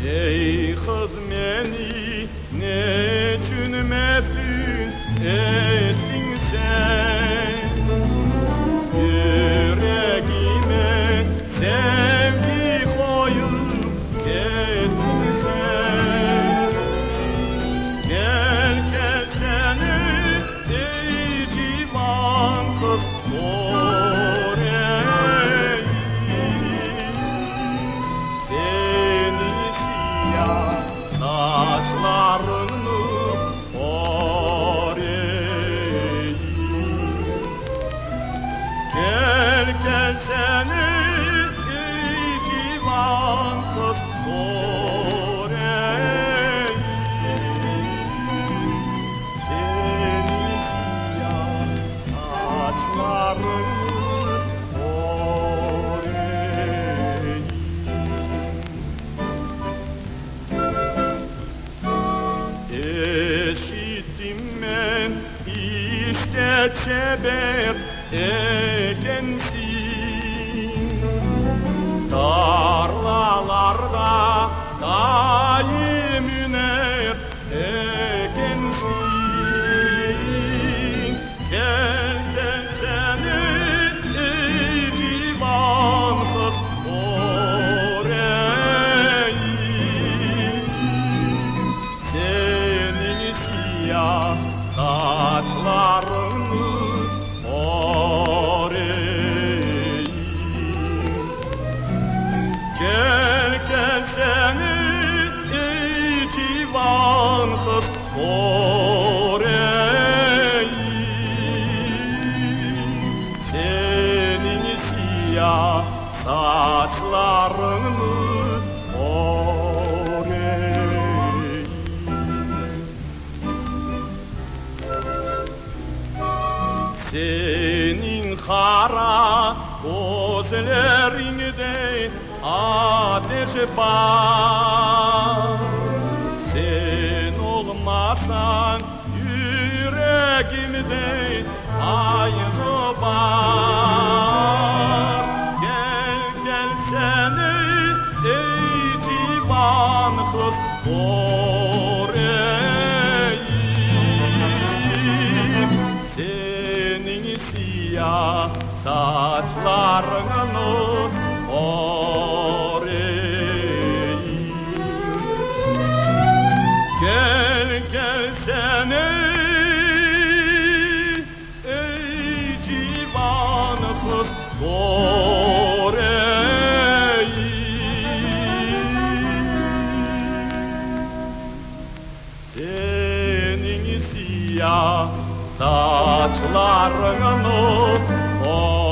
Ey kız meni neçün meftun ettin sen? Yüreğime sevgi koyup gittin sen. Gel gel seni ey civan kız oreyim. Seni siyah saçlarını oreyim. Gel gel seni ey civan kız oreyim. Seni siyah saçlarını oreyim. Eşittim ben işte çeber ekensin, tarlalarda daim üner ekensin. Gel gel seni ey civan kız oreyim. Senin siyah saçlarını oreyim. Gel gel seni ey civan kız oreyim. Senin siyah saçlarını oreyim. Senin kara gözlerinde ateş var. Sen olmasan yüreğimde kaygı var. Gel gel seni ey civan kız oreyim. Senin siyah saçlarını oreyim. Gel gel seni ey civan kız oreyim. Senin siyah saçlarını